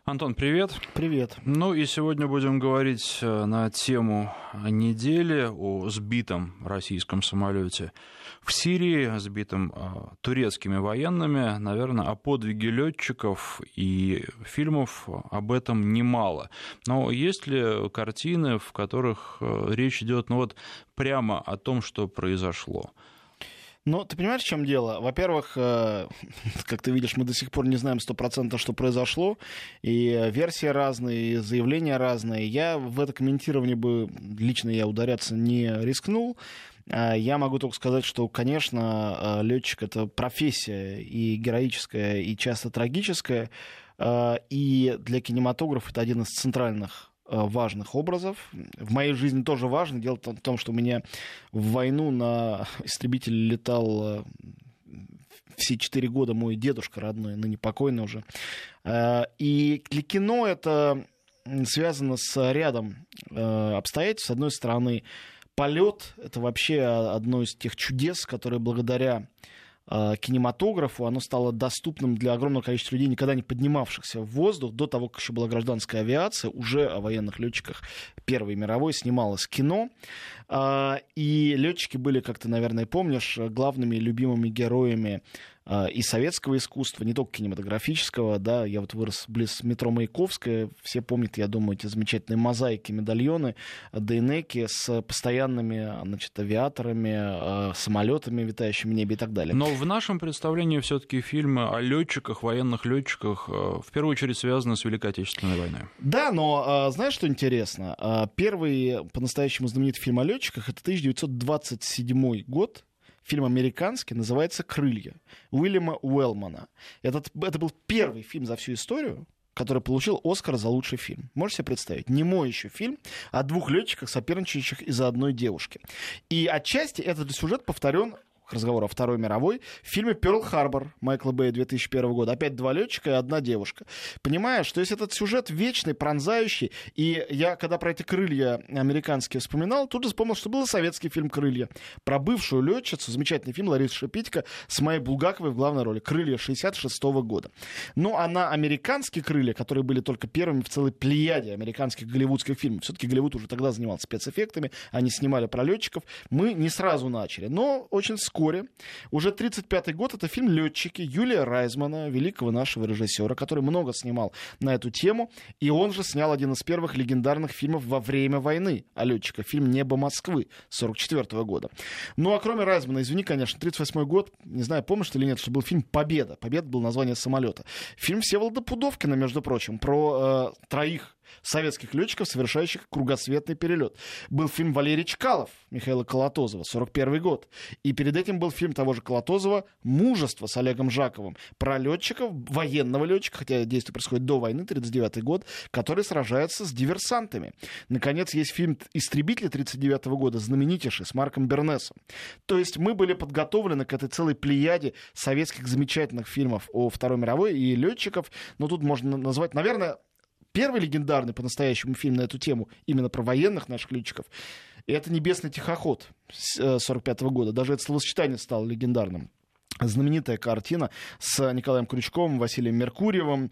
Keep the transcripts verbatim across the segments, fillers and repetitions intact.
Антон, привет. Привет. Ну и сегодня будем говорить на тему недели о сбитом российском самолете в Сирии, сбитом турецкими военными. Наверное, о подвиге летчиков, и фильмов об этом немало. Но есть ли картины, в которых речь идет, ну вот, прямо о том, что произошло? Ну, ты понимаешь, в чем дело? Во-первых, как ты видишь, мы до сих пор не знаем сто процентов, что произошло, и версии разные, и заявления разные. Я в это комментирование бы, лично я ударяться не рискнул. Я могу только сказать, что, конечно, летчик — это профессия и героическая, и часто трагическая, и для кинематографа это один из центральных важных образов. В моей жизни тоже важно. Дело в том, что у меня в войну на истребителе летал все четыре года мой дедушка родной, ныне покойный уже. И для кино это связано с рядом обстоятельств. С одной стороны, полет — это вообще одно из тех чудес, которые благодаря кинематографу оно стало доступным для огромного количества людей, никогда не поднимавшихся в воздух. До того, как еще была гражданская авиация, уже о военных летчиках Первой мировой снималось кино. И летчики были, как ты, наверное, помнишь, главными любимыми героями и советского искусства, не только кинематографического. Да, я вот вырос близ метро Маяковская. Все помнят, я думаю, эти замечательные мозаики, медальоны, дейнеки с постоянными, значит, авиаторами, самолетами, витающими в небе и так далее. Но в нашем представлении все-таки фильмы о летчиках, военных летчиках, в первую очередь связаны с Великой Отечественной войной. Да, но знаешь, что интересно? Первый по-настоящему знаменитый фильм о летчиках — это тысяча девятьсот двадцать седьмой год. Фильм американский, называется «Крылья» Уильяма Уэллмана. Этот, это был первый фильм за всю историю, который получил «Оскар» за лучший фильм. Можете себе представить? Немой еще фильм о двух летчиках, соперничающих из-за одной девушки. И отчасти этот сюжет повторен, к разговору о Второй мировой, в фильме «Пёрл-Харбор» Майкла Бэя две тысячи первого года. Опять два летчика и одна девушка. Понимаешь, то есть этот сюжет вечный, пронзающий. И я, когда про эти крылья американские вспоминал, тут же вспомнил, что был советский фильм «Крылья». Про бывшую летчицу, замечательный фильм Ларисы Шипитько с Майей Булгаковой в главной роли. «Крылья» шестьдесят шестого года. Ну, а на американские крылья, которые были только первыми в целой плеяде американских голливудских фильмов, все-таки Голливуд уже тогда занимался спецэффектами, они снимали про летчиков, мы не сразу начали. Но очень скоро Вскоре, уже тридцать пятый год, это фильм «Летчики» Юлия Райзмана, великого нашего режиссера, который много снимал на эту тему, и он же снял один из первых легендарных фильмов во время войны о летчиках, фильм «Небо Москвы» сорок четвёртого года. Ну а кроме Райзмана, извини, конечно, тридцать восьмой год, не знаю, помнишь ты или нет, что был фильм «Победа». «Победа» был название самолета. Фильм Всеволода Пудовкина, между прочим, про э, троих советских летчиков, совершающих кругосветный перелет. Был фильм Валерий Чкалов Михаила Колотозова, сорок первый год. И перед этим был фильм того же Колотозова «Мужество» с Олегом Жаковым про летчиков, военного летчика, хотя действие происходит до войны, тридцать девятый год, который сражается с диверсантами. Наконец, есть фильм «Истребители» тридцать девятого года, знаменитейший, с Марком Бернесом. То есть мы были подготовлены к этой целой плеяде советских замечательных фильмов о Второй мировой и летчиков. Но тут можно назвать, наверное, первый легендарный по-настоящему фильм на эту тему, именно про военных наших летчиков, это «Небесный тихоход» сорок пятого года. Даже это словосочетание стало легендарным. Знаменитая картина с Николаем Крючковым, Василием Меркурьевым.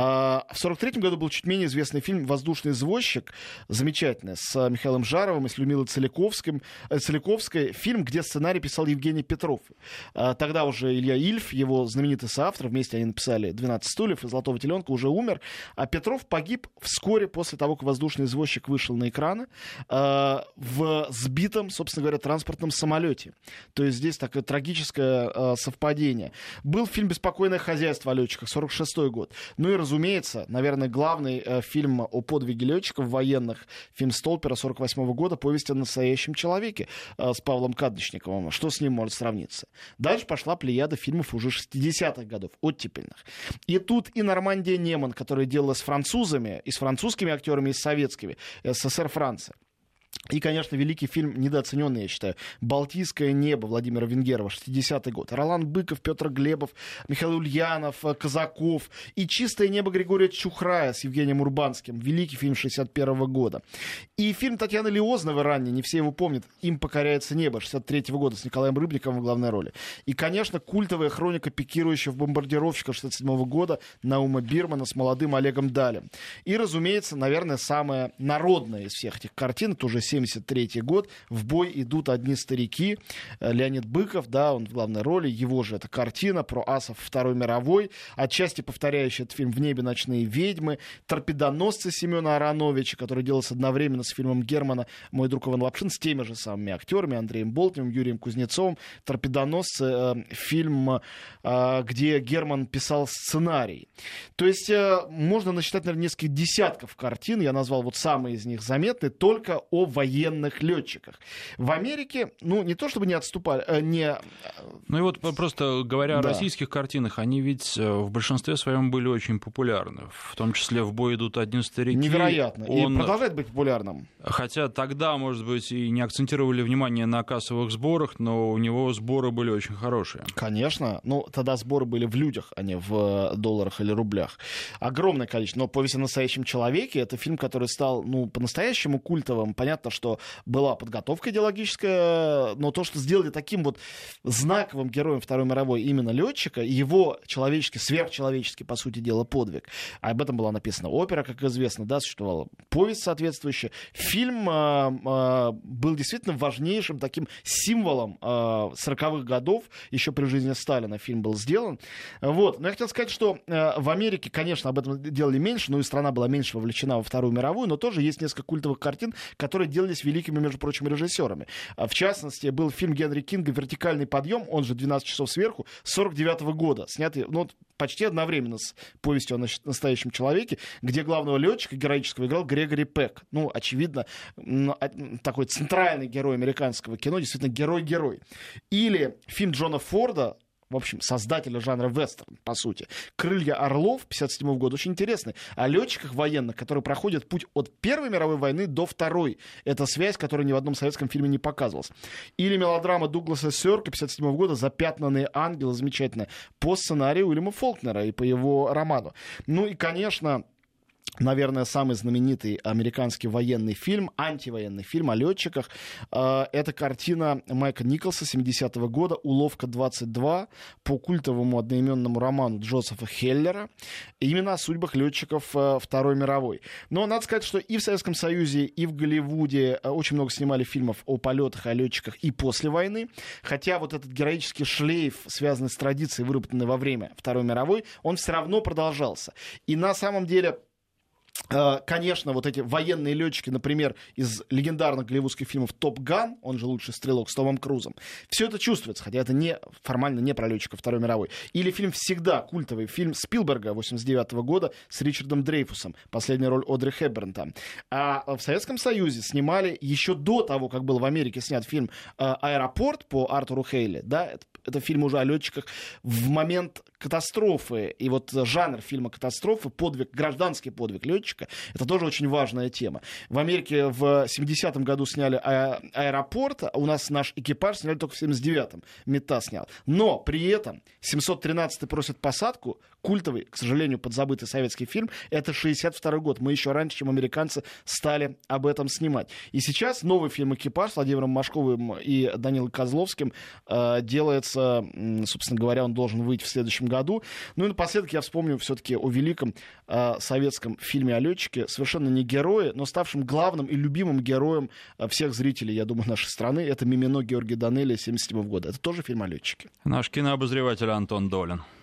В сорок третьем году был чуть менее известный фильм «Воздушный извозчик», замечательный, с Михаилом Жаровым и с Людмилой Целиковской. Целиковской. Фильм, где сценарий писал Евгений Петров. Тогда уже Илья Ильф, его знаменитый соавтор, вместе они написали «двенадцать стульев» и «Золотого теленка», уже умер. А Петров погиб вскоре после того, как «Воздушный извозчик» вышел на экраны в сбитом, собственно говоря, транспортном самолете. То есть здесь такое трагическое совпадение. Совпадение. Был фильм «Беспокойное хозяйство» о летчиках, сорок шестой год. Ну и, разумеется, наверное, главный э, фильм о подвиге летчиков военных, фильм Столпера сорок восьмого года, повесть о настоящем человеке э, с Павлом Кадочниковым. Что с ним может сравниться? Дальше пошла плеяда фильмов уже шестидесятых годов, оттепельных. И тут и Нормандия Неман, которая делала с французами, и с французскими актерами, и с советскими, СССР, Франция. И, конечно, великий фильм, недооцененный, я считаю, «Балтийское небо» Владимира Венгерова, шестидесятый год. Ролан Быков, Петр Глебов, Михаил Ульянов, Казаков. И «Чистое небо» Григория Чухрая с Евгением Урбанским. Великий фильм шестьдесят первого года. И фильм Татьяны Лиозновой ранний, не все его помнят, «Им покоряется небо» шестьдесят третьего года с Николаем Рыбниковым в главной роли. И, конечно, культовая хроника пикирующего бомбардировщика шестьдесят седьмого года Наума Бирмана с молодым Олегом Далем. И, разумеется, наверное, самая народная из всех этих картин, это уже семьдесят третий год, «В бой идут одни старики». Леонид Быков, да, он в главной роли, его же эта картина про асов Второй мировой, отчасти повторяющий этот фильм «В небе ночные ведьмы», «Торпедоносцы» Семена Ароновича, который делался одновременно с фильмом Германа «Мой друг Иван Лапшин», с теми же самыми актерами, Андреем Болтневым, Юрием Кузнецовым. «Торпедоносцы» э, фильм, э, где Герман писал сценарий. То есть э, можно насчитать, наверное, несколько десятков картин, я назвал вот самые из них заметные, только о военных летчиках. В Америке, ну, не то чтобы не отступали, э, не... Ну и вот просто говоря да. о российских картинах, они ведь в большинстве своем были очень популярны. В том числе «В бой идут одни старики». Невероятно. Он... И продолжает быть популярным. Хотя тогда, может быть, и не акцентировали внимание на кассовых сборах, но у него сборы были очень хорошие. Конечно. Ну, тогда сборы были в людях, а не в долларах или рублях. Огромное количество. Но «Повесть о настоящем человеке» — это фильм, который стал, ну, по-настоящему культовым. Понятно, что была подготовка идеологическая, но то, что сделали таким вот знаковым героем Второй мировой именно летчика, его человеческий, сверхчеловеческий, по сути дела, подвиг. А об этом была написана опера, как известно, да, существовала повесть соответствующая. Фильм э, э, был действительно важнейшим таким символом э, сороковых годов, еще при жизни Сталина фильм был сделан. Вот. Но я хотел сказать, что э, в Америке, конечно, об этом делали меньше, но и страна была меньше вовлечена во Вторую мировую, но тоже есть несколько культовых картин, которые делались великими, между прочим, режиссерами. В частности, был фильм Генри Кинга «Вертикальный подъем», он же «двенадцать часов сверху», сорок девятого года, снятый, ну, почти одновременно с «Повестью о настоящем человеке», где главного летчика героического играл Грегори Пек. Ну, очевидно, такой центральный герой американского кино, действительно герой-герой. Или фильм Джона Форда, в общем, создателя жанра вестерн, по сути. «Крылья орлов» пятьдесят седьмого года. Очень интересный. О летчиках военных, которые проходят путь от Первой мировой войны до Второй. Это связь, которая ни в одном советском фильме не показывалась. Или мелодрама Дугласа Сёрка пятьдесят седьмого года «Запятнанные ангелы», замечательная, по сценарию Уильяма Фолкнера и по его роману. Ну и, конечно, наверное, самый знаменитый американский военный фильм, антивоенный фильм о летчиках. Это картина Майка Николса семидесятого года «Уловка двадцать два» по культовому одноименному роману Джозефа Хеллера. Именно о судьбах летчиков Второй мировой. Но надо сказать, что и в Советском Союзе, и в Голливуде очень много снимали фильмов о полетах, о летчиках и после войны. Хотя вот этот героический шлейф, связанный с традицией, выработанной во время Второй мировой, он все равно продолжался. И на самом деле... Конечно, вот эти военные летчики, например, из легендарных голливудских фильмов «Топ Ган», он же «Лучший стрелок» с Томом Крузом, все это чувствуется, хотя это не, формально не про летчиков Второй мировой. Или фильм «Всегда», культовый фильм Спилберга восемьдесят девятого года с Ричардом Дрейфусом, последняя роль Одри Хепберн там. А в Советском Союзе снимали еще до того, как был в Америке снят фильм «Аэропорт» по Артуру Хейли, да, это, это фильм уже о летчиках в момент катастрофы. И вот жанр фильма «Катастрофы», подвиг, гражданский подвиг летчика, это тоже очень важная тема. В Америке в семидесятом году сняли а- «Аэропорт», а у нас наш экипаж сняли только в семьдесят девятом. Мета снял. Но при этом семьсот тринадцатый просит посадку, культовый, к сожалению, подзабытый советский фильм, это шестьдесят второй год. Мы еще раньше, чем американцы, стали об этом снимать. И сейчас новый фильм «Экипаж» с Владимиром Машковым и Данилой Козловским э, делается, собственно говоря, он должен выйти в следующем году. Ну и напоследок я вспомню все-таки о великом э, советском фильме о летчике, совершенно не герое, но ставшим главным и любимым героем э, всех зрителей, я думаю, нашей страны. Это «Мимино» Георгия Данелия семьдесят седьмого года. Это тоже фильм о летчике. Наш кинообозреватель Антон Долин.